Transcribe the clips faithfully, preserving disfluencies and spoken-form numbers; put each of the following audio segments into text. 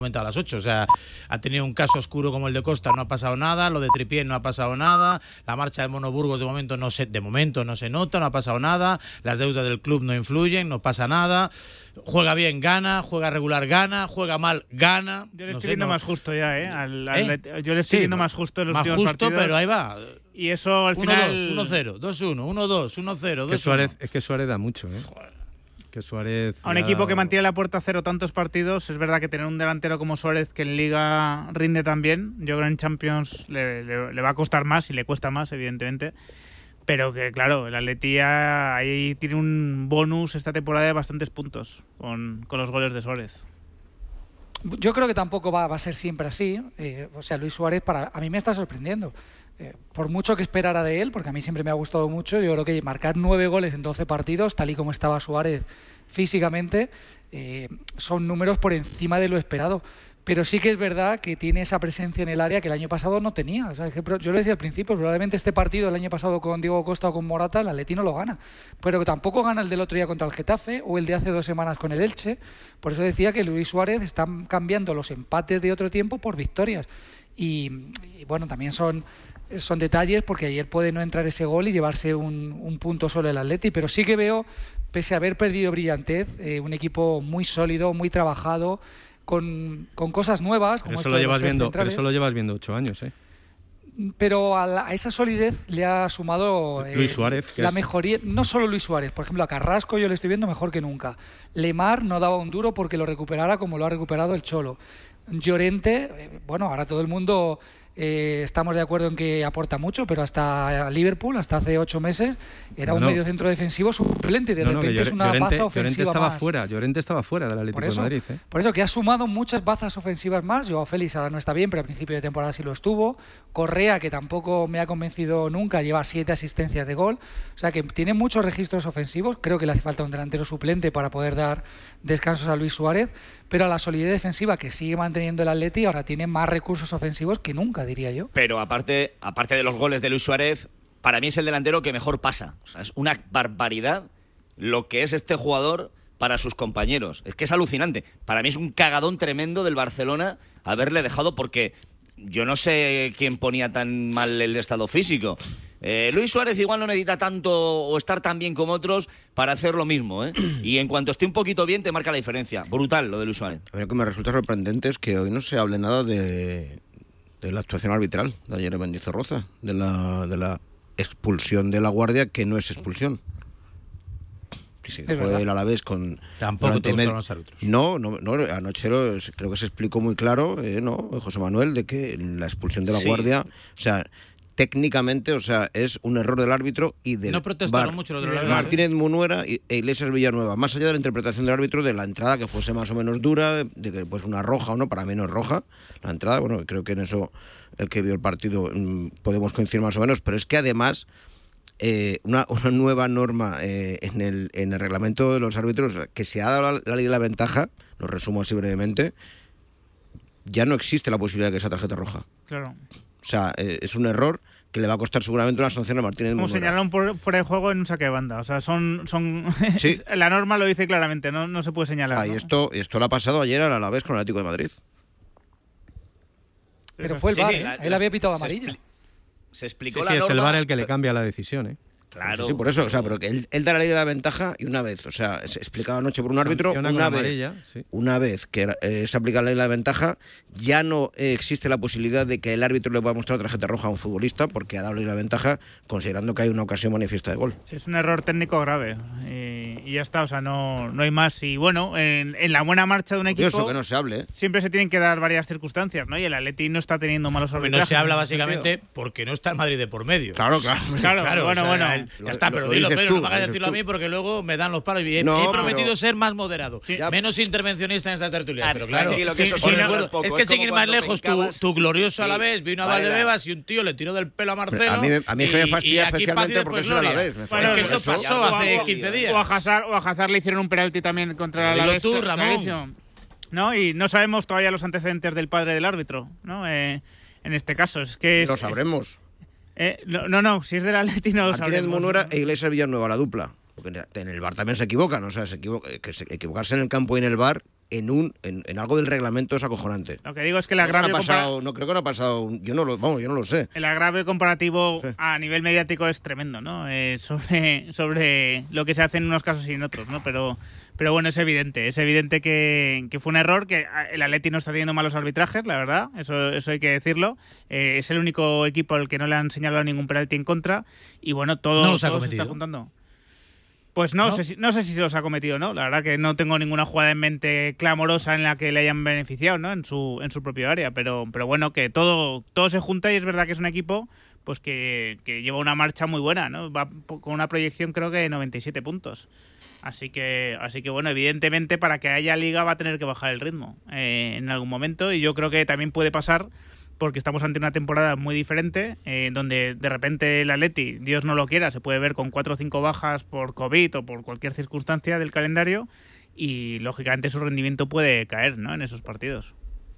a las ocho, o sea, ha tenido un caso oscuro como el de Costa, no ha pasado nada, lo de Trippier no ha pasado nada, la marcha del Mono Burgos de momento no se, de momento no se nota, no ha pasado nada, las deudas del club no influyen, no pasa nada, juega bien, gana, juega regular, gana, juega mal, gana. Yo le no estoy sé, viendo no... más justo ya, ¿eh? Al, al, ¿Eh? Yo le estoy sí, viendo más justo en los más últimos justo, partidos. pero ahí va. Y eso al uno final... dos, uno cero, dos uno, uno dos, uno cero, dos uno. Es que Suárez da mucho, ¿eh? Joder. Que Suárez a un equipo que mantiene la puerta a cero tantos partidos, es verdad que tener un delantero como Suárez que en Liga rinde tan bien, yo creo que en Champions le, le, le va a costar más y le cuesta más, evidentemente, pero que claro, el Atleti ahí tiene un bonus esta temporada de bastantes puntos con, con los goles de Suárez. Yo creo que tampoco va, va a ser siempre así, eh, o sea, Luis Suárez para, a mí me está sorprendiendo. Eh, por mucho que esperara de él, porque a mí siempre me ha gustado mucho, yo creo que marcar nueve goles en doce partidos, tal y como estaba Suárez físicamente, eh, son números por encima de lo esperado. Pero sí que es verdad que tiene esa presencia en el área que el año pasado no tenía. O sea, yo lo decía al principio, probablemente este partido el año pasado con Diego Costa o con Morata, el Atleti no lo gana. Pero que tampoco gana el del otro día contra el Getafe o el de hace dos semanas con el Elche. Por eso decía que Luis Suárez está cambiando los empates de otro tiempo por victorias. Y, y bueno, también son... son detalles porque ayer puede no entrar ese gol y llevarse un, un punto solo el Atleti, pero sí que veo, pese a haber perdido brillantez, eh, un equipo muy sólido, muy trabajado, con, con cosas nuevas. Como eso, lo llevas viendo, pero eso lo llevas viendo ocho años, ¿eh? Pero a, la, a esa solidez le ha sumado eh, Luis Suárez, la es... mejoría, no solo Luis Suárez, por ejemplo a Carrasco yo le estoy viendo mejor que nunca. Lemar no daba un duro porque lo recuperara como lo ha recuperado el Cholo. Llorente, eh, bueno, ahora todo el mundo... Eh, estamos de acuerdo en que aporta mucho, pero hasta Liverpool, hasta hace ocho meses, era no, un no. mediocentro defensivo suplente y de no, repente no, es una Llorente, baza ofensiva Llorente estaba más. Fuera, Llorente estaba fuera del Atlético de Madrid. ¿eh? Por eso que ha sumado muchas bazas ofensivas más. Joao Félix ahora no está bien, pero a principio de temporada sí lo estuvo. Correa, que tampoco me ha convencido nunca, lleva siete asistencias de gol. O sea que tiene muchos registros ofensivos. Creo que le hace falta un delantero suplente para poder dar descansos a Luis Suárez, pero a la solidez defensiva que sigue manteniendo el Atleti ahora tiene más recursos ofensivos que nunca, diría yo. Pero aparte, aparte de los goles de Luis Suárez, para mí es el delantero que mejor pasa. O sea, es una barbaridad lo que es este jugador para sus compañeros. Es que es alucinante. Para mí es un cagadón tremendo del Barcelona haberle dejado, porque yo no sé quién ponía tan mal el estado físico. Eh, Luis Suárez igual no necesita tanto o estar tan bien como otros para hacer lo mismo, ¿eh? Y en cuanto esté un poquito bien te marca la diferencia. Brutal lo de Luis Suárez. A mí lo que me resulta sorprendente es que hoy no se hable nada de, de la actuación arbitral de ayer en Mendizorroza, de la, de la expulsión de La Guardia, que no es expulsión. Sí, fue verdad. El Alavés con... Tampoco te gustaron los árbitros. No, no, no, anoche lo, creo que se explicó muy claro, eh, ¿no, José Manuel, de que la expulsión de La sí. Guardia, o sea, técnicamente, o sea, es un error del árbitro y del No protestaron bar. mucho lo de la Martínez Munuera e Iglesias Villanueva, más allá de la interpretación del árbitro de la entrada, que fuese más o menos dura, de que pues una roja o no, para mí no es roja, la entrada, bueno, creo que en eso el que vio el partido mmm, podemos coincidir más o menos, pero es que además... Eh, una, una nueva norma eh, en, el, en el reglamento de los árbitros, que se ha dado la, la ley de la ventaja, lo resumo así brevemente, ya no existe la posibilidad de que sea tarjeta roja. Claro. O sea, eh, es un error que le va a costar seguramente una sanción a Martínez Munuera. Como señalaron por fuera de juego en un saque de banda. O sea, son... son sí. La norma lo dice claramente, no, no se puede señalar. O sea, ¿no? y esto, esto le ha pasado ayer al Alavés con el Atlético de Madrid. Pero fue el sí, V A R, sí, ¿eh? la, Él había pitado amarilla. Se, expli- se explicó sí, la sí, norma... es el V A R el que le cambia la decisión, ¿eh? Claro. Sí, por eso, o sea, pero que él, él da la ley de la ventaja y una vez, o sea, se explicaba anoche por un árbitro, una vez, sí. una vez que eh, se aplica la ley de la ventaja, ya no eh, existe la posibilidad de que el árbitro le pueda mostrar tarjeta roja a un futbolista porque ha dado la ley de la ventaja, considerando que hay una ocasión manifiesta de gol. Sí, es un error técnico grave y, y ya está, o sea, no, no hay más. Y bueno, en, en la buena marcha de un equipo... Eso, que no se hable, ¿eh? Siempre se tienen que dar varias circunstancias, ¿no? Y el Atleti no está teniendo malos arbitrajes. No se habla básicamente porque no está el Madrid de por medio. Claro, claro. Claro, claro bueno, o sea, bueno. El, ya está, lo, pero lo dilo, pero tú, no me hagas decirlo tú. a mí porque luego me dan los palos. Y he, no, he prometido pero... ser más moderado, sí, menos intervencionista en esta tertulia. Ah, pero claro, tranquilo, que eso sí, sí, no, no, poco. es que es sin ir más lejos, tu, tu glorioso sí, Alavés vino a vale, Valdebebas y un tío le tiró del pelo a Marcelo. A mí, a mí y, me fastidia y especialmente porque es el Alavés. Me bueno, es que esto eso. pasó hace quince días. O a Hazard, o a Hazard le hicieron un penalti también contra el Alavés. Dilo tú, Ramón. ¿No? Y no sabemos todavía los antecedentes del padre del árbitro, ¿no? Eh, en este caso, es que... Es, lo sabremos. Eh, no, no, no, si es del Atleti no lo Martínez sabremos. Munuera e Iglesias Villanueva, la dupla. porque en el V A R también se equivocan, o sea, se equivoca, que se, equivocarse en el campo y en el V A R en un en, en algo del reglamento es acojonante. Lo que digo es que el agravio no, no, ha pasado, no creo que no ha pasado, yo no lo, vamos, yo no lo sé. El agravio comparativo sí. a nivel mediático es tremendo, ¿no? Eh, sobre sobre lo que se hace en unos casos y en otros, ¿no? Pero pero bueno, es evidente, es evidente que, que fue un error, que el Atleti no está teniendo malos arbitrajes, la verdad, eso eso hay que decirlo. Eh, es el único equipo al que no le han señalado ningún penalti en contra y bueno, todo, no todo se está juntando. Pues no, ¿No? Sé si, no sé si se los ha cometido o no. La verdad que no tengo ninguna jugada en mente clamorosa en la que le hayan beneficiado, ¿no? En su en su propio área. Pero, pero bueno, que todo, todo se junta y es verdad que es un equipo pues que, que lleva una marcha muy buena, ¿no? Va con una proyección creo que de noventa y siete puntos. Así que, así que bueno, evidentemente para que haya liga va a tener que bajar el ritmo eh, en algún momento. Y yo creo que también puede pasar porque estamos ante una temporada muy diferente, eh, donde de repente el Atleti, Dios no lo quiera, se puede ver con cuatro o cinco bajas por COVID o por cualquier circunstancia del calendario y, lógicamente, su rendimiento puede caer, ¿no?, en esos partidos.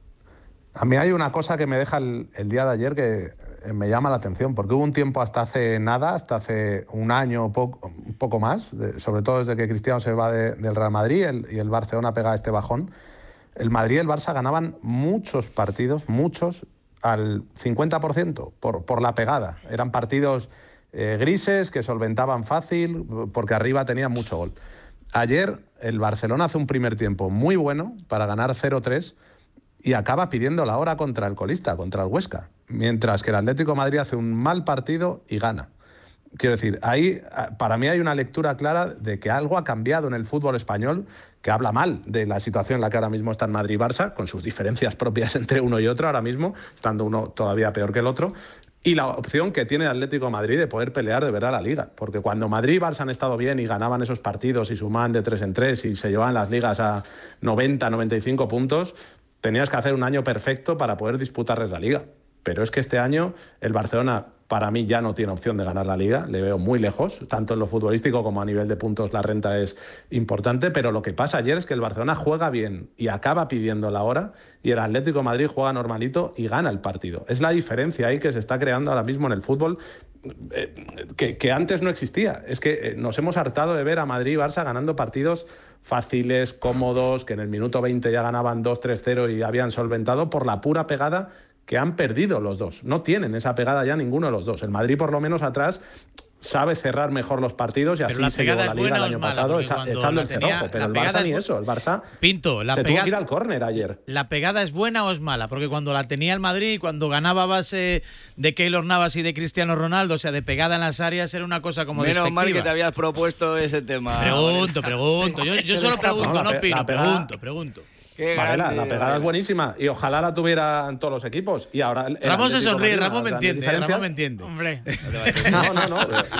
A mí hay una cosa que me deja el, el día de ayer que me llama la atención, porque hubo un tiempo hasta hace nada, hasta hace un año o poco, un poco más, de, sobre todo desde que Cristiano se va de, del Real Madrid el, y el Barcelona pega este bajón, el Madrid y el Barça ganaban muchos partidos, muchos, al cincuenta por ciento por, por la pegada. Eran partidos eh, grises que solventaban fácil porque arriba tenían mucho gol. Ayer el Barcelona hace un primer tiempo muy bueno para ganar cero tres y acaba pidiendo la hora contra el colista, contra el Huesca, mientras que el Atlético de Madrid hace un mal partido y gana. Quiero decir, ahí para mí hay una lectura clara de que algo ha cambiado en el fútbol español, que habla mal de la situación en la que ahora mismo están Madrid y Barça, con sus diferencias propias entre uno y otro ahora mismo, estando uno todavía peor que el otro, y la opción que tiene el Atlético de Madrid de poder pelear de verdad la Liga. Porque cuando Madrid y Barça han estado bien y ganaban esos partidos y sumaban de tres en tres y se llevaban las ligas a noventa, noventa y cinco puntos, tenías que hacer un año perfecto para poder disputarles la Liga. Pero es que este año el Barcelona, para mí, ya no tiene opción de ganar la Liga. Le veo muy lejos, tanto en lo futbolístico como a nivel de puntos la renta es importante. Pero lo que pasa ayer es que el Barcelona juega bien y acaba pidiendo la hora y el Atlético de Madrid juega normalito y gana el partido. Es la diferencia ahí que se está creando ahora mismo en el fútbol eh, que, que antes no existía. Es que eh, nos hemos hartado de ver a Madrid y Barça ganando partidos fáciles, cómodos, que en el minuto veinte ya ganaban dos tres cero y habían solventado por la pura pegada que han perdido los dos. No tienen esa pegada ya ninguno de los dos. El Madrid, por lo menos atrás, sabe cerrar mejor los partidos y así se llevó la Liga el año pasado echa, echando el cerrojo. Pero el Barça ni eso. El Barça Pinto, la se pegada, tuvo que ir al córner ayer. ¿La pegada es buena o es mala? Porque cuando la tenía el Madrid, cuando ganaba a base de Keylor Navas y de Cristiano Ronaldo, o sea, de pegada en las áreas, era una cosa como Menos despectiva. mal que te habías propuesto ese tema. Pregunto, pregunto. Yo, yo solo pregunto, no, no opino. Pregunto, pregunto. Vale, la, la pegada es buenísima y ojalá la tuvieran todos los equipos. Y ahora Ramón se sonríe, Ramón me entiende, eh, Ramón me entiende. Hombre. No, no, no.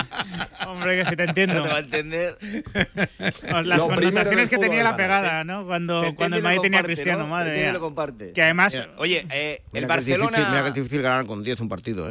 Hombre, que si te entiendo. No te va a entender. Las lo connotaciones que tenía la pegada, ¿no? Cuando, cuando el Madrid tenía a Cristiano, ¿no? madre mía. Lo comparte. Que además... Mira, oye, eh, el mira Barcelona... Que es difícil, mira que es difícil ganar con diez un partido, ¿eh?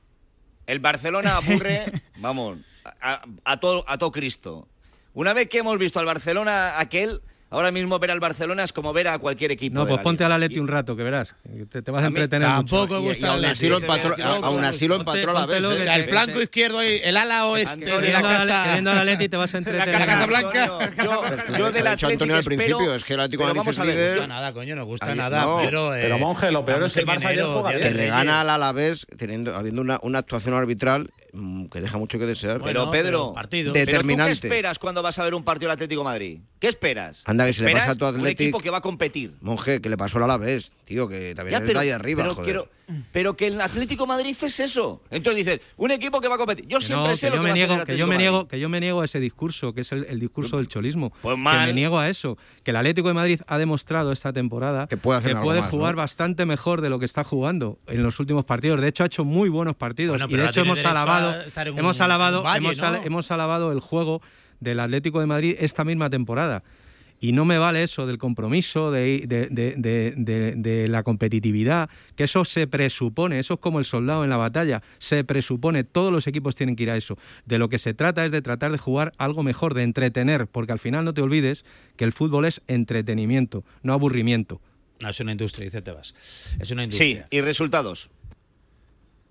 El Barcelona aburre, vamos, a, a, todo, a todo Cristo. Una vez que hemos visto al Barcelona aquel... Ahora mismo ver al Barcelona es como ver a cualquier equipo. No, de pues la ponte Liga. al Atleti un rato, que verás. Te, te vas a, a entretener tampoco mucho. gusta y, y aún así lo empató, aún así lo empató a la vez. ¿eh? O sea, el flanco izquierdo, el ala oeste de la casa... Queriendo al Atleti te vas a entretener. La Casa Blanca. Yo, yo del Atlético Antonio al principio, espero, es que el Atlético vamos a ver, no gusta nada, coño, no gusta Ayer, nada. No, pero, eh, pero Monje, lo peor es que el Barça ayer juega bien. Que le gana al Alavés teniendo, habiendo una, una actuación arbitral que deja mucho que desear. Pero Pedro, partido. Determinante. ¿Pero tú qué esperas cuando vas a ver un partido del Atlético de Madrid? ¿Qué esperas? Anda, que si le pasa a tu un Atlético... equipo que va a competir. Monje, que le pasó al Alavés, tío, que también Ya, está ahí arriba, pero, joder. Quiero, pero que el Atlético de Madrid es eso. Entonces dices, un equipo que va a competir. Yo Que siempre no, sé que lo yo que me va niego, a hacer el que yo me Atlético de niego, Madrid. que yo me niego a ese discurso, que es el, el discurso del cholismo. Pues que mal. me niego a eso, que el Atlético de Madrid ha demostrado esta temporada que puede, hacer que algo puede más, jugar ¿no? bastante mejor de lo que está jugando en los últimos partidos. De hecho, ha hecho muy buenos partidos Bueno, y pero de ahora hecho tiene hemos derecho alabado, a estar en un- hemos alabado, un valle, hemos, ¿no? al- hemos alabado el juego del Atlético de Madrid esta misma temporada. Y no me vale eso del compromiso, de, de, de, de, de, de la competitividad, que eso se presupone, eso es como el soldado en la batalla, se presupone, todos los equipos tienen que ir a eso. De lo que se trata es de tratar de jugar algo mejor, de entretener, porque al final no te olvides que el fútbol es entretenimiento, no aburrimiento. No, es una industria, dice Tebas. Es una Sí, industria. y resultados.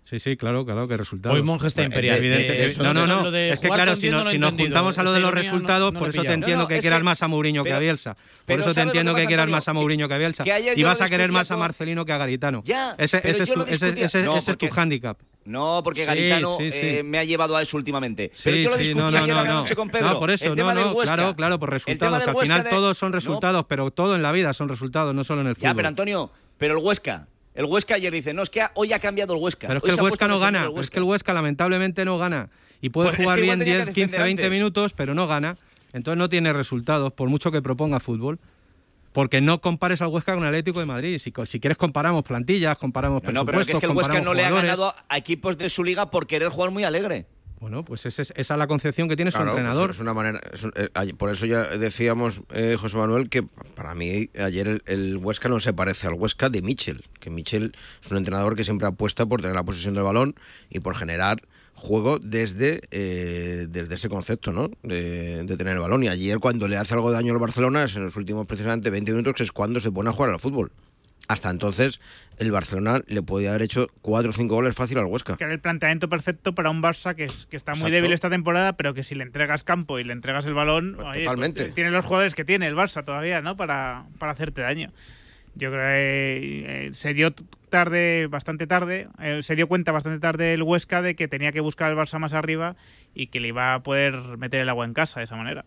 Sí, sí, claro, claro, que resultados. Hoy Monje está imperial. Evidente. No, no, no. Es que claro, si, no, si nos juntamos a lo de los resultados, por eso te entiendo que quieras más a Mourinho que a Bielsa. Por eso te entiendo que quieras más a Mourinho que a Bielsa. Y vas a querer más a Marcelino que a Garitano. Ese es tu hándicap. No, porque Garitano sí, sí, sí. Eh, me ha llevado a eso últimamente. Sí, Pero yo lo sí, discutí no, no, ayer no, a la no. noche con Pedro. No, por eso, el tema no, del no, Huesca. claro, claro, por resultados. Al final de... todos son resultados, no. pero todo en la vida son resultados, no solo en el fútbol. Ya, pero Antonio, pero el Huesca... El Huesca ayer dice, no, es que hoy ha cambiado el Huesca. Pero es que el Huesca no gana, es que el Huesca lamentablemente no gana. Y puede pues jugar es que bien diez, quince, veinte minutos, pero no gana. Entonces no tiene resultados, por mucho que proponga fútbol. Porque no compares al Huesca con el Atlético de Madrid. Si, si quieres comparamos plantillas, comparamos no, no, presupuestos, pero es que el Huesca no le ha jugadores. ganado a equipos de su liga por querer jugar muy alegre. Bueno, pues esa es, esa es la concepción que tiene claro, su entrenador. Pues es una manera, es un, eh, por eso ya decíamos, eh, José Manuel, que para mí ayer el, el Huesca no se parece al Huesca de Michel, que Michel es un entrenador que siempre apuesta por tener la posesión del balón y por generar juego desde, eh, desde ese concepto, ¿no? De, de tener el balón. Y ayer cuando le hace algo de daño al Barcelona es en los últimos precisamente veinte minutos, que es cuando se pone a jugar al fútbol. Hasta entonces el Barcelona le podía haber hecho cuatro o cinco goles fácil al Huesca. Que era el planteamiento perfecto para un Barça que, es, que está muy Exacto. débil esta temporada, pero que si le entregas campo y le entregas el balón, Pues oye, totalmente. pues, tiene los jugadores que tiene el Barça todavía, ¿no? Para, para hacerte daño. Yo creo que eh, se dio tarde, bastante tarde, eh, se dio cuenta bastante tarde el Huesca de que tenía que buscar el Barça más arriba y que le iba a poder meter el agua en casa de esa manera.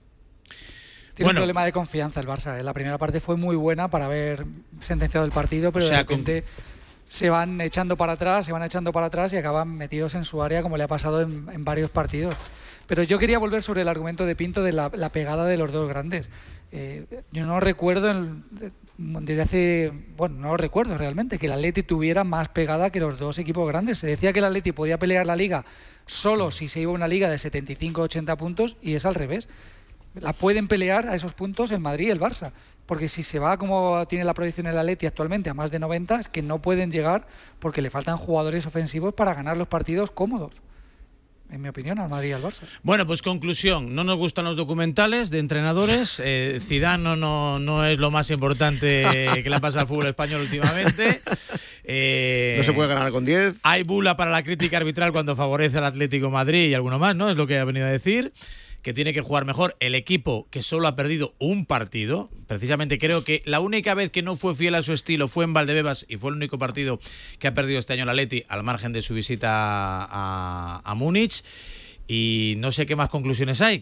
Tiene Bueno. un problema de confianza el Barça. ¿eh? La primera parte fue muy buena para haber sentenciado el partido, pero O sea, de repente se van echando para atrás, se van echando para atrás y acaban metidos en su área, como le ha pasado en, en varios partidos. Pero yo quería volver sobre el argumento de Pinto de la, la pegada de los dos grandes. Eh, yo no recuerdo, el, desde hace, bueno, no lo recuerdo realmente, que el Atleti tuviera más pegada que los dos equipos grandes. Se decía que el Atleti podía pelear la Liga solo si se iba a una Liga de setenta y cinco ochenta puntos, y es al revés. La pueden pelear a esos puntos el Madrid y el Barça, porque si se va como tiene la proyección el Atleti actualmente a más de noventa, es que no pueden llegar porque le faltan jugadores ofensivos para ganar los partidos cómodos, en mi opinión, al Madrid y al Barça. Bueno, pues conclusión, no nos gustan los documentales de entrenadores, eh, Zidane no, no, no es lo más importante que le ha pasado al fútbol español últimamente. Eh, No se puede ganar con diez. Hay bula para la crítica arbitral cuando favorece al Atlético de Madrid y alguno más, ¿no? Es lo que ha venido a decir, que tiene que jugar mejor el equipo que solo ha perdido un partido. Precisamente creo que la única vez que no fue fiel a su estilo fue en Valdebebas y fue el único partido que ha perdido este año el Atleti, al margen de su visita a, a Múnich. Y no sé qué más conclusiones hay,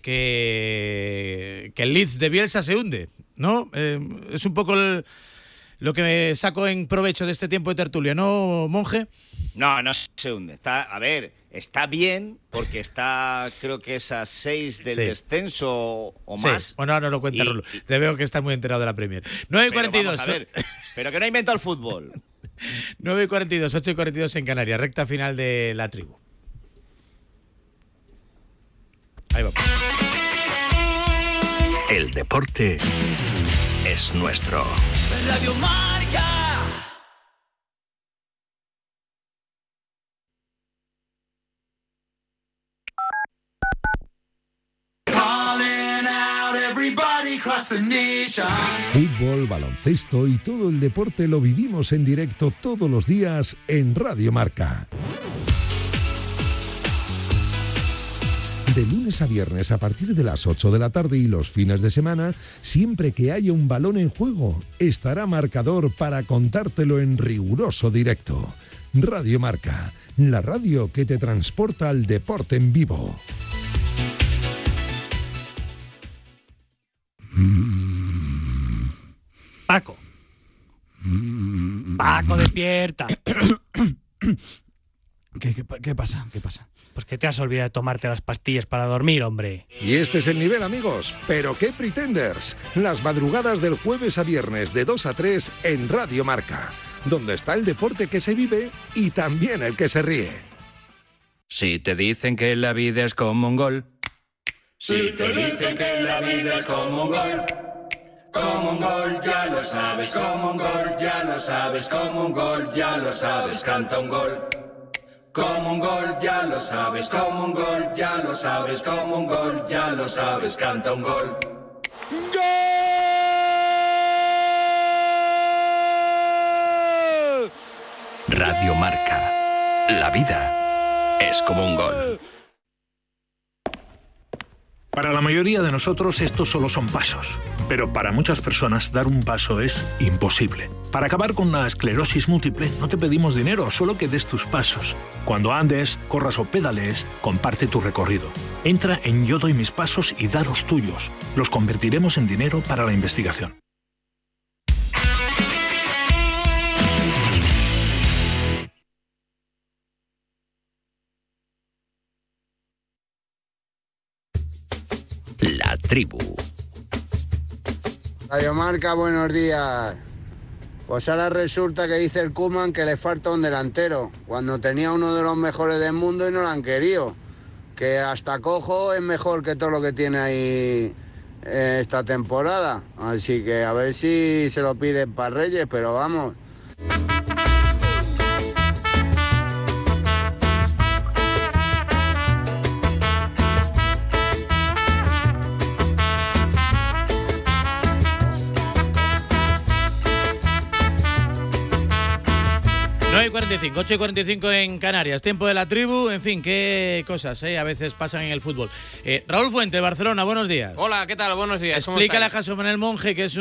que, que el Leeds de Bielsa se hunde, ¿no? Eh, es un poco el, lo que me saco en provecho de este tiempo de tertulia, ¿no, Monje? No, no se hunde. Está, a ver, está bien porque está, creo que es a seis del Sí. descenso o Sí. más. Bueno, ahora no lo cuenta Y- Rulo. Te veo que estás muy enterado de la Premier. nueve y Pero cuarenta y dos. vamos a ver, pero que no ha inventado el fútbol. nueve y cuarenta y dos, ocho y cuarenta y dos en Canarias. Recta final de la tribu. Ahí vamos. El deporte es nuestro. Radio Marca. Fútbol, baloncesto y todo el deporte lo vivimos en directo todos los días en Radio Marca. De lunes a viernes a partir de las ocho de la tarde y los fines de semana, siempre que haya un balón en juego, estará Marcador para contártelo en riguroso directo. Radio Marca, la radio que te transporta al deporte en vivo. Paco. Paco, despierta. ¿Qué, qué, qué pasa? ¿Qué pasa? Pues que te has olvidado de tomarte las pastillas para dormir, hombre. Y este es el nivel, amigos. ¿Pero qué pretenders? Las madrugadas del jueves a viernes de dos a tres en Radio Marca, donde está el deporte que se vive y también el que se ríe. Si te dicen que la vida es como un gol. Si te dicen que la vida es como un gol, como un gol ya lo sabes, como un gol ya lo sabes, como un gol ya lo sabes, canta un gol. Como un gol ya lo sabes, como un gol ya lo sabes, como un gol ya lo sabes, canta un gol. Radio Marca, La vida es como un gol. Para la mayoría de nosotros estos solo son pasos, pero para muchas personas dar un paso es imposible. Para acabar con la esclerosis múltiple no te pedimos dinero, solo que des tus pasos. Cuando andes, corras o pedalees, comparte tu recorrido. Entra en Yo doy mis pasos y da los tuyos. Los convertiremos en dinero para la investigación. La tribu. Radio Marca, buenos días. Pues ahora resulta que dice el Koeman que le falta un delantero, cuando tenía uno de los mejores del mundo y no lo han querido. Que hasta Cojo es mejor que todo lo que tiene ahí eh, esta temporada. Así que a ver si se lo piden para Reyes, pero vamos. nueve y cuarenta y cinco, ocho y cuarenta y cinco en Canarias, tiempo de la tribu, en fin, qué cosas ¿eh? a veces pasan en el fútbol. Eh, Raúl Fuente, Barcelona, buenos días. Hola, ¿qué tal? Buenos días. Explícale a Jason Manuel Monge que es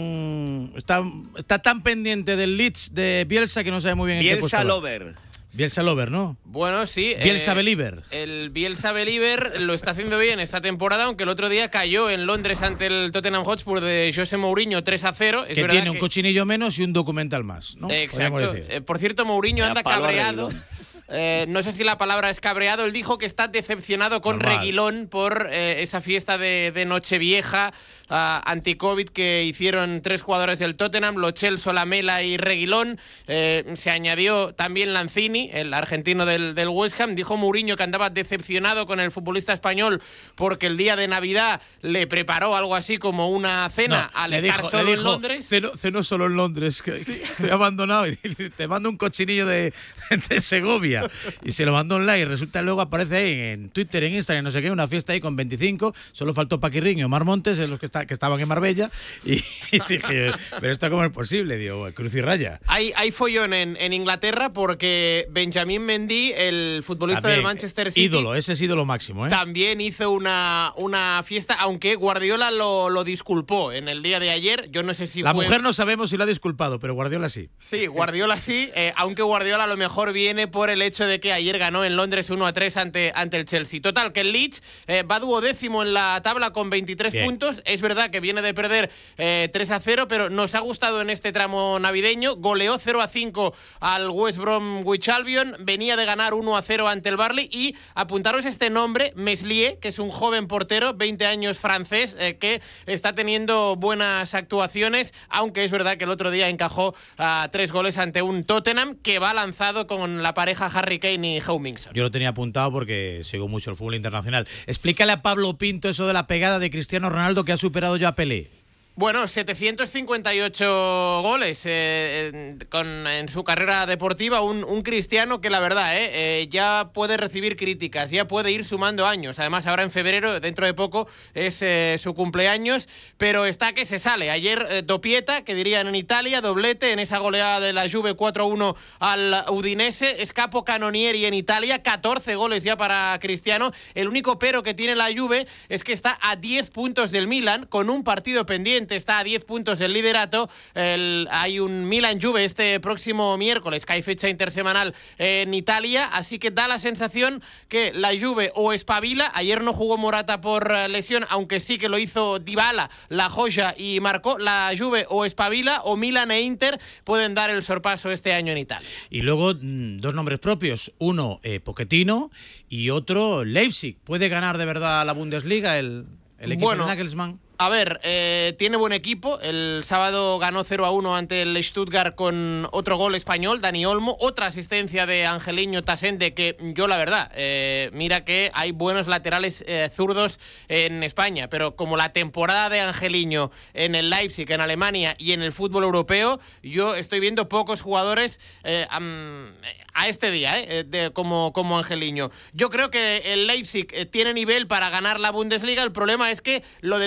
un... Está, está tan pendiente del Leeds de Bielsa que no sabe muy bien en qué puesto va. Bielsa Lover. Bielsa Lover, ¿no? Bueno, sí. Bielsa eh, Believer. El Bielsa Believer lo está haciendo bien esta temporada, aunque el otro día cayó en Londres ante el Tottenham Hotspur de José Mourinho tres a cero. Es que verdad tiene un que... cochinillo menos y un documental más, ¿no? Exacto. Eh, por cierto, Mourinho anda cabreado. Eh, no sé si la palabra es cabreado. Él dijo que está decepcionado con Normal. Reguilón por eh, esa fiesta de, de Nochevieja uh, anti-COVID que hicieron tres jugadores del Tottenham, Lo Celso, Lamela y Reguilón. Eh, se añadió también Lanzini, el argentino del, del West Ham. Dijo Mourinho que andaba decepcionado con el futbolista español porque el día de Navidad le preparó algo así como una cena no, al estar dijo, solo dijo, en Londres. Ceno, ceno solo en Londres, que, sí. que estoy abandonado y te mando un cochinillo de, de Segovia. Y se lo mandó online y resulta luego aparece ahí en Twitter, en Instagram, no sé qué, una fiesta ahí con veinticinco, solo faltó Paquirrín y Omar Montes, los que, está, que estaban en Marbella, y, y dije, pero esto cómo es posible, digo, cruz y raya. Hay, hay follón en, en Inglaterra porque Benjamín Mendy, el futbolista también, del Manchester City, ídolo, ese es ídolo máximo, ¿eh? También hizo una, una fiesta, aunque Guardiola lo, lo disculpó en el día de ayer, yo no sé si La fue... mujer no sabemos si lo ha disculpado, pero Guardiola sí. Sí, Guardiola sí, eh, aunque Guardiola a lo mejor viene por el hecho de que ayer ganó en Londres uno a tres ante, ante el Chelsea. Total, que el Leeds eh, va duodécimo en la tabla con veintitrés Bien. puntos. Es verdad que viene de perder eh, tres a cero, pero nos ha gustado en este tramo navideño. Goleó cero a cinco al West Bromwich Albion, venía de ganar uno a cero ante el Burnley y apuntaros este nombre, Meslier, que es un joven portero, veinte años francés, eh, que está teniendo buenas actuaciones, aunque es verdad que el otro día encajó uh, tres goles ante un Tottenham que va lanzado con la pareja Harry Kane y Heung Min Son. Yo lo tenía apuntado porque sigo mucho el fútbol internacional. Explícale a Pablo Pinto eso de la pegada de Cristiano Ronaldo que ha superado ya a Pelé. Bueno, setecientos cincuenta y ocho goles eh, con, en su carrera deportiva, un, un Cristiano que la verdad eh, eh, ya puede recibir críticas, ya puede ir sumando años. Además, ahora en febrero, dentro de poco, es eh, su cumpleaños, pero está que se sale. Ayer eh, Doppietta, que dirían en Italia, doblete en esa goleada de la Juve cuatro a uno al Udinese. Escapo Canonieri en Italia, catorce goles ya para Cristiano. El único pero que tiene la Juve es que está a diez puntos del Milan, con un partido pendiente. Está a diez puntos del liderato. El, hay un Milan-Juve este próximo miércoles, que hay fecha intersemanal en Italia, así que da la sensación que la Juve o espabila. Ayer no jugó Morata por lesión, aunque sí que lo hizo Dybala, La Joya y marcó. La Juve o espabila, o Milan e Inter pueden dar el sorpaso este año en Italia. Y luego dos nombres propios, uno eh, Pochettino y otro Leipzig. ¿Puede ganar de verdad la Bundesliga el, el equipo bueno, de Nagelsmann? A ver, eh, tiene buen equipo. El sábado ganó cero a uno ante el Stuttgart con otro gol español, Dani Olmo. Otra asistencia de Angeliño Tasende, que yo la verdad, eh, mira que hay buenos laterales eh, zurdos en España, pero como la temporada de Angeliño en el Leipzig, en Alemania y en el fútbol europeo, yo estoy viendo pocos jugadores eh, um, a este día, eh, de, como, como Angeliño. Yo creo que el Leipzig eh, tiene nivel para ganar la Bundesliga. El problema es que lo del Bayern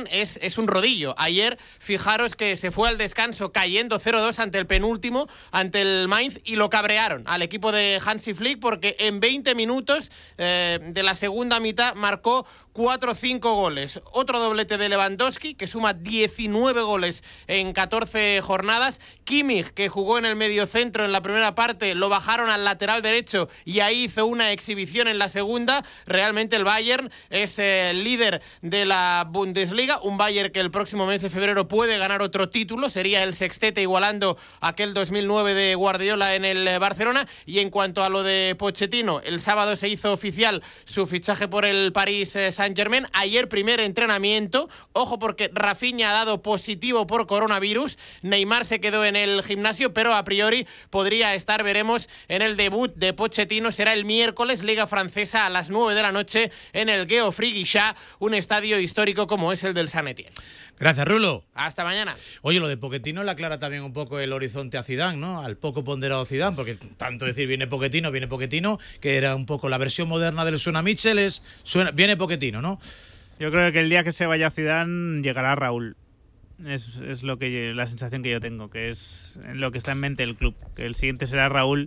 Bayern es, es un rodillo. Ayer, fijaros que se fue al descanso cayendo cero dos ante el penúltimo, ante el Mainz, y lo cabrearon al equipo de Hansi Flick porque en veinte minutos eh, de la segunda mitad marcó cuatro o cinco goles. Otro doblete de Lewandowski, que suma diecinueve goles en catorce jornadas. Kimmich, que jugó en el mediocentro en la primera parte, lo bajaron al lateral derecho y ahí hizo una exhibición en la segunda. Realmente el Bayern es el eh, líder de la Bundesliga, un Bayern que el próximo mes de febrero puede ganar otro título, sería el sextete igualando aquel dos mil nueve de Guardiola en el Barcelona. Y en cuanto a lo de Pochettino, el sábado se hizo oficial su fichaje por el Paris eh, Saint-Germain. Ayer primer entrenamiento, ojo porque Rafinha ha dado positivo por coronavirus, Neymar se quedó en el gimnasio, pero a priori podría estar, veremos, en el debut de Pochettino. Será el miércoles, Liga Francesa, a las nueve de la noche en el Geoffroy Guichard, un estadio histórico como es el del Saint-Étienne. Gracias, Rulo. Hasta mañana. Oye, lo de Pochettino le aclara también un poco el horizonte a Zidane, ¿no? Al poco ponderado Zidane, porque tanto decir viene Pochettino, viene Pochettino, que era un poco la versión moderna del suena Mitchell, es suena, viene Pochettino, ¿no? Yo creo que el día que se vaya Zidane llegará Raúl. Es, es lo que la sensación que yo tengo, que es lo que está en mente el club, que el siguiente será Raúl.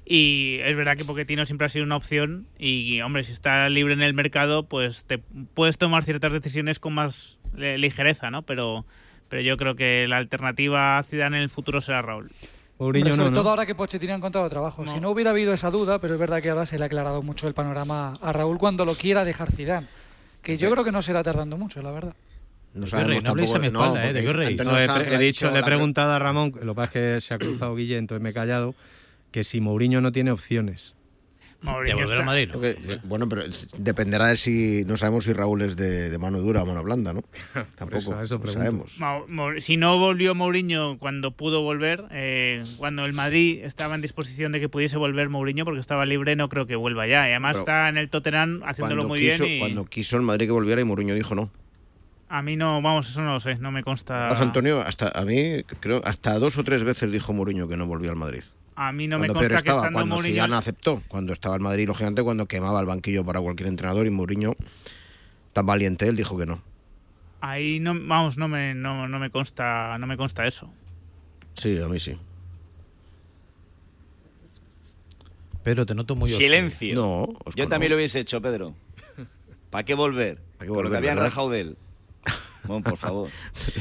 Y es verdad que Pochettino siempre ha sido una opción y, hombre, si está libre en el mercado, pues te puedes tomar ciertas decisiones con más ligereza, ¿no? Pero, pero yo creo que la alternativa a Zidane en el futuro será Raúl. Hombre, sobre no, todo ¿no? ahora que Pochettino ha encontrado trabajo. No. Si no hubiera habido esa duda, pero es verdad que ahora se le ha aclarado mucho el panorama a Raúl cuando lo quiera dejar Zidane, que yo creo que no será tardando mucho, la verdad. No sabemos no tampoco, a mi espalda, no, ¿eh? ¿De qué rey? No, he, he, he dicho, le he preguntado a Ramón, lo que pasa es que se ha cruzado Guille, entonces me he callado, que si Mourinho no tiene opciones. Mourinho de volver a Madrid, ¿no? Que, bueno, pero dependerá de si, no sabemos si Raúl es de, de mano dura o mano blanda, ¿no? Tampoco eso, eso no sabemos. Si no volvió Mourinho cuando pudo volver, eh, cuando el Madrid estaba en disposición de que pudiese volver Mourinho porque estaba libre, no creo que vuelva ya. Y además pero está en el Tottenham haciéndolo muy quiso, bien. Y... Cuando quiso el Madrid que volviera y Mourinho dijo no. A mí no, vamos, eso no lo sé, no me consta. José Antonio, hasta a mí creo hasta dos o tres veces dijo Mourinho que no volvía al Madrid. A mí no cuando me consta estaba, que estando cuando Mourinho... Zidane aceptó, cuando estaba el Madrid, lógicamente, cuando quemaba el banquillo para cualquier entrenador y Mourinho, tan valiente él, dijo que no. Ahí no, vamos, no me, no, no me consta, no me consta eso. Sí, a mí sí. Pedro, te noto muy silencio. No, yo también lo hubiese hecho, Pedro. ¿Para qué volver? ¿Para qué Por lo que habían rajado de él. Bueno, por favor.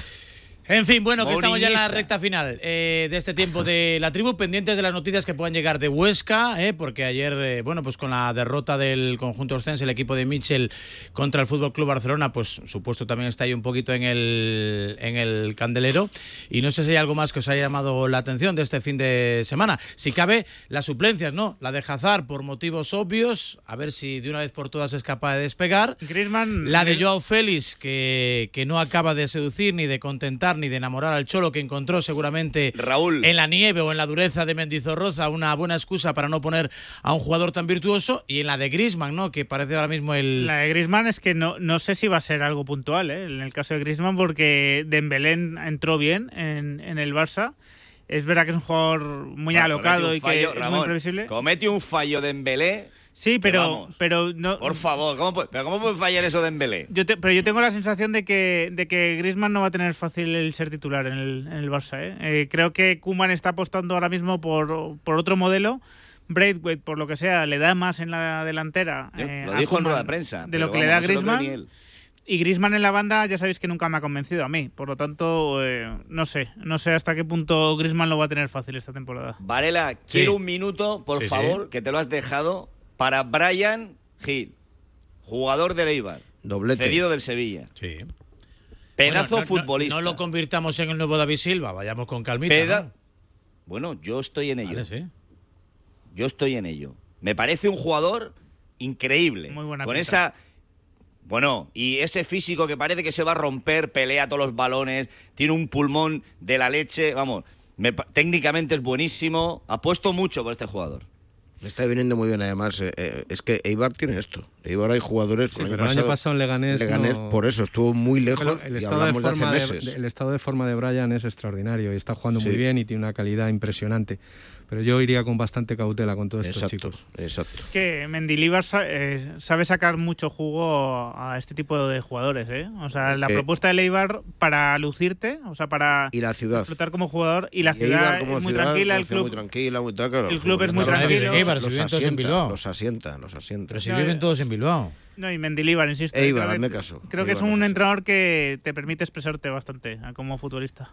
En fin, bueno, que estamos ya en la recta final eh, de este tiempo de la tribu, pendientes de las noticias que puedan llegar de Huesca, eh, porque ayer, eh, bueno, pues con la derrota del conjunto ostense, el equipo de Mitchell contra el Fútbol Club Barcelona, pues su puesto también está ahí un poquito en el, en el candelero. Y no sé si hay algo más que os haya llamado la atención de este fin de semana. Si cabe, las suplencias, ¿no? La de Hazard por motivos obvios, a ver si de una vez por todas es capaz de despegar. Griezmann, la de Joao Félix, que, que no acaba de seducir ni de contentar ni de enamorar al Cholo, que encontró seguramente Raúl en la nieve o en la dureza de Mendizorroza una buena excusa para no poner a un jugador tan virtuoso. Y en la de Griezmann, ¿no? Que parece ahora mismo el... La de Griezmann es que no, no sé si va a ser algo puntual, ¿eh? En el caso de Griezmann, porque Dembélé entró bien en, en el Barça. Es verdad que es un jugador muy no, alocado y fallo, que Ramón, es muy previsible. Comete un fallo de Dembélé. Sí, pero, pero no. Por favor, ¿cómo puede, pero ¿cómo puede fallar eso de Dembélé? Yo te, pero yo tengo la sensación de que, de que Griezmann no va a tener fácil el ser titular en el, en el Barça. ¿eh? Eh, creo que Koeman está apostando ahora mismo por, por otro modelo. Braithwaite, por lo que sea, le da más en la delantera. Eh, lo dijo en rueda de prensa. De lo que vamos, le da Griezmann. Y Griezmann en la banda ya sabéis que nunca me ha convencido a mí. Por lo tanto, eh, no sé. No sé hasta qué punto Griezmann lo va a tener fácil esta temporada. Varela, sí. Quiero un minuto, por sí, favor, sí. que te lo has dejado, para Bryan Gil, jugador del Eibar, doblete, cedido del Sevilla. Sí. Pedazo bueno, no, futbolista. No, no lo convirtamos en el nuevo David Silva, vayamos con calmita. Peda... ¿no? Bueno, yo estoy en ello. Vale, sí. Yo estoy en ello. Me parece un jugador increíble. Muy buena con pinta. esa... Bueno, y ese físico que parece que se va a romper, pelea todos los balones, tiene un pulmón de la leche, vamos, me... técnicamente es buenísimo, apuesto mucho por este jugador. Me está viniendo muy bien, además. Eh, eh, es que Eibar tiene esto. Eibar hay jugadores... Sí, pero el año pasado en Leganés... Leganés no... por eso, estuvo muy lejos el y hablamos de, de hace meses. De, el estado de forma de Bryan es extraordinario y está jugando sí. muy bien y tiene una calidad impresionante. Pero yo iría con bastante cautela con todos estos exacto, chicos. Exacto. Que Mendilibar eh, sabe sacar mucho jugo a este tipo de jugadores, ¿eh? O sea, la eh, propuesta de Eibar para lucirte, o sea, para y la ciudad. explotar como jugador y la y ciudad es muy ciudad, tranquila, el club muy tranquila, muy tranquila, el club es muy tranquilo. Eibar, los, si asienta, en Bilbao. los asienta, los asienta. Pero si viven todos en Bilbao. No, y Mendilibar, insisto. Eibar, hazme caso. Creo que Eibar, es un no entrenador que te permite expresarte bastante como futbolista.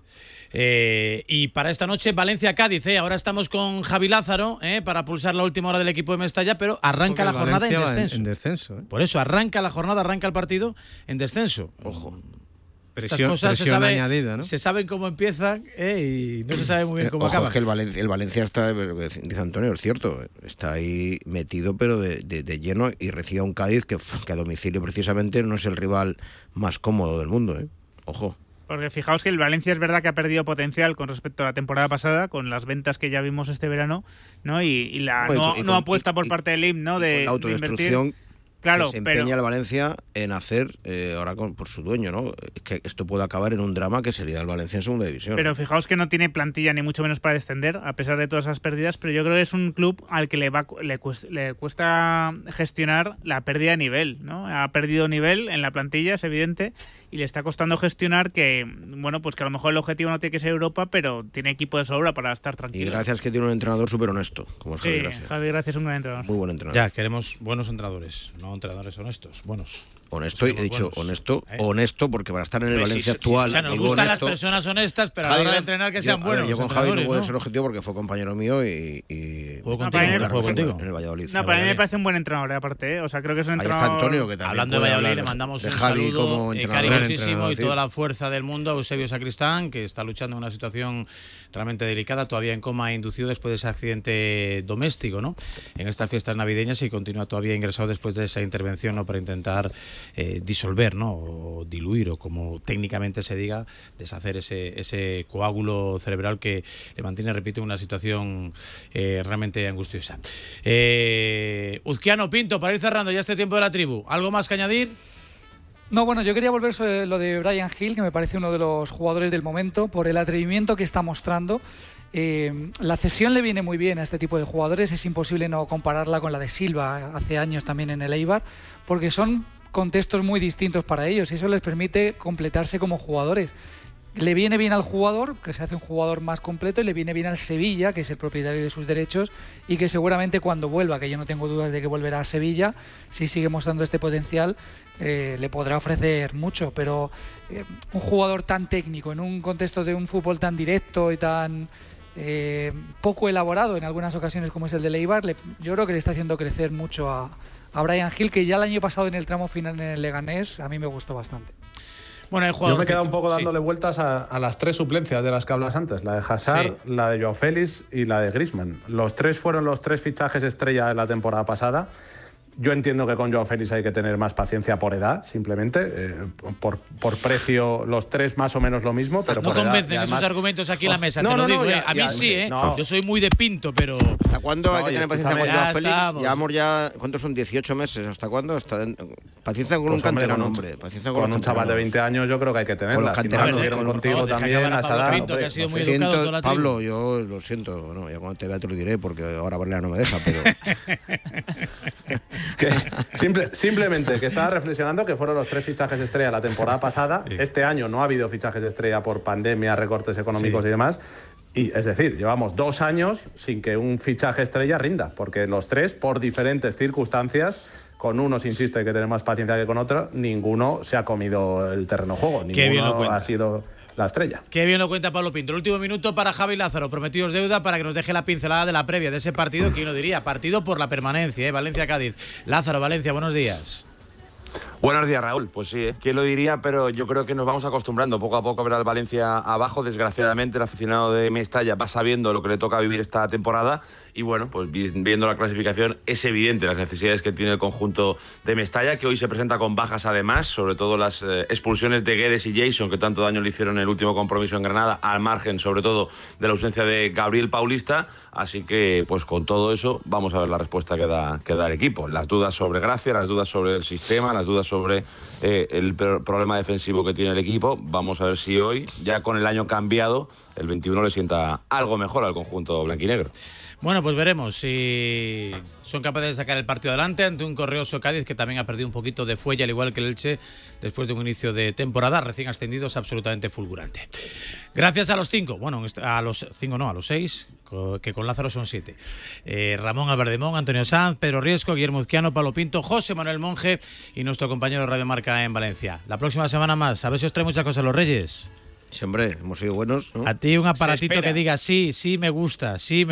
Eh, y para esta noche, Valencia-Cádiz. ¿eh? Ahora estamos con Javi Lázaro ¿eh? para pulsar la última hora del equipo de Mestalla, pero arranca la jornada en descenso. En, en descenso ¿eh? Por eso, arranca la jornada, arranca el partido en descenso. Ojo. Presión, cosas presión se, sabe, añadida, ¿no? se saben cómo empiezan ¿eh? y no se sabe muy bien cómo Ojo, acaban. Es que el Valencia, el Valencia está, dice Antonio, es cierto, está ahí metido pero de, de, de lleno y recibe a un Cádiz que, que a domicilio precisamente no es el rival más cómodo del mundo, ¿eh? Ojo. Porque fijaos que el Valencia es verdad que ha perdido potencial con respecto a la temporada pasada, con las ventas que ya vimos este verano, ¿no? Y, y la bueno, no, y con, no apuesta por y, parte del I M, ¿no? De, la autodestrucción. De Claro, que se empeña pero... el Valencia en hacer, eh, ahora con, por su dueño, ¿no? Que esto puede acabar en un drama que sería el Valencia en segunda división. Pero fijaos que no tiene plantilla ni mucho menos para descender, a pesar de todas esas pérdidas, pero yo creo que es un club al que le, va, le, cuesta, le cuesta gestionar la pérdida de nivel, ¿no? Ha perdido nivel en la plantilla, es evidente, y le está costando gestionar que, bueno, pues que a lo mejor el objetivo no tiene que ser Europa, pero tiene equipo de sobra para estar tranquilo. Y gracias que tiene un entrenador súper honesto, como es sí, Javi Gracia. Javi Gracia es un gran entrenador. Muy buen entrenador. Ya, queremos buenos entrenadores, no entrenadores honestos, buenos. Honesto, he dicho buenos. honesto, ¿Eh? honesto, porque para estar en el Pero Valencia si, actual... Si, si, o sea, nos digo gustan honesto, las personas honestas, pero Javi, a la hora de entrenar que sean yo, buenos. Ver, yo con Javi no puedo ¿no? ser objetivo porque fue compañero mío y... y juego no, contigo, en, no, juego contigo. en el Valladolid. No, para mí me parece un buen entrenador, ¿eh? Aparte, ¿eh? O sea, creo que es un entrenador... Ahí está Antonio, que también Hablando de Valladolid, le mandamos de un Javi saludo como eh, entrenador, cariñosísimo y sí. toda la fuerza del mundo a Eusebio Sacristán, que está luchando en una situación realmente delicada, todavía en coma inducido después de ese accidente doméstico, ¿no? En estas fiestas navideñas y continúa todavía ingresado después de esa intervención, ¿no? Para intentar eh, disolver, ¿no? O diluir, o como técnicamente se diga, deshacer ese, ese coágulo cerebral que le mantiene, repito, en una situación eh, realmente angustiosa. Eh, Uzquiano, Pinto, para ir cerrando ya este tiempo de la tribu, ¿algo más que añadir? No, bueno, yo quería volver sobre lo de Bryan Gil, que me parece uno de los jugadores del momento, por el atrevimiento que está mostrando. Eh, la cesión le viene muy bien a este tipo de jugadores, es imposible no compararla con la de Silva hace años también en el Eibar, porque son contextos muy distintos para ellos y eso les permite completarse como jugadores. Le viene bien al jugador, que se hace un jugador más completo, y le viene bien al Sevilla, que es el propietario de sus derechos, y que seguramente cuando vuelva, que yo no tengo dudas de que volverá a Sevilla, si sigue mostrando este potencial, eh, le podrá ofrecer mucho, pero eh, un jugador tan técnico, en un contexto de un fútbol tan directo y tan eh, poco elaborado en algunas ocasiones como es el de Eibar, le, yo creo que le está haciendo crecer mucho a, a Bryan Gil, que ya el año pasado en el tramo final en el Leganés a mí me gustó bastante. Bueno, el Yo me he quedado un poco dándole sí. vueltas a, a las tres suplencias de las que hablas antes, la de Hazard, sí. la de Joao Félix y la de Griezmann. Los tres fueron los tres fichajes estrella de la temporada pasada. Yo entiendo que con Joao Félix hay que tener más paciencia por edad, simplemente. Eh, por, por precio, los tres más o menos lo mismo, pero no por convencen edad, además... esos argumentos aquí en la mesa, no, te lo no, digo. no, eh. ya, A mí ya, sí, ¿eh? no. Yo soy muy de Pinto, pero... ¿Hasta cuándo no, hay que tener paciencia con Joao Félix? Estamos. Llevamos ya... ¿Cuántos son? dieciocho meses. ¿Hasta cuándo? Hasta... Paciencia con pues un canterano, hombre. hombre. Paciencia con, con un chaval de veinte años yo creo que hay que tenerla. Con los canteranos. Si no, lo dieron contigo también a esa edad. Pablo, yo lo siento. Bueno, ya cuando te vea te lo diré, porque ahora Valera no me deja, pero... que, simple, simplemente que estaba reflexionando que fueron los tres fichajes estrella la temporada pasada. Sí. Este año no ha habido fichajes estrella por pandemia, recortes económicos sí. y demás. Y es decir, llevamos dos años sin que un fichaje estrella rinda, porque los tres, por diferentes circunstancias, con unos, insisto, hay que tener más paciencia que con otros, ninguno se ha comido el terreno de juego, ninguno ha sido la estrella. Qué bien lo cuenta Pablo Pinto. El último minuto para Javi Lázaro, prometidos deuda, para que nos deje la pincelada de la previa de ese partido, ¿quién lo diría? Partido por la permanencia, ¿eh? Valencia-Cádiz. Lázaro, Valencia, buenos días. Buenos días, Raúl. Pues sí, ¿eh? ¿Quién lo diría? Pero yo creo que nos vamos acostumbrando poco a poco a ver al Valencia abajo. Desgraciadamente, el aficionado de Mestalla va sabiendo lo que le toca vivir esta temporada. Y bueno, pues viendo la clasificación, es evidente las necesidades que tiene el conjunto de Mestalla, que hoy se presenta con bajas además, sobre todo las eh, expulsiones de Guedes y Jason, que tanto daño le hicieron en el último compromiso en Granada, al margen, sobre todo, de la ausencia de Gabriel Paulista. Así que, pues con todo eso, vamos a ver la respuesta que da, que da el equipo. Las dudas sobre Gracia, las dudas sobre el sistema, las dudas sobre sobre eh, el problema defensivo que tiene el equipo. Vamos a ver si hoy, ya con el año cambiado, el veintiuno le sienta algo mejor al conjunto blanquinegro. Bueno, pues veremos si son capaces de sacar el partido adelante ante un Correoso Cádiz que también ha perdido un poquito de fuelle, al igual que el Elche, después de un inicio de temporada recién ascendidos absolutamente fulgurante. Gracias a los cinco, bueno, a los cinco no, a los seis, que con Lázaro son siete. Eh, Ramón Albardemón, Antonio Sanz, Pedro Riesco, Guillermo Uzquiano, Pablo Pinto, José Manuel Monge y nuestro compañero de Radio Marca en Valencia. La próxima semana más, a ver si os trae muchas cosas los Reyes. Sí, hombre, hemos sido buenos, ¿no? A ti un aparatito que diga sí, sí me gusta, sí me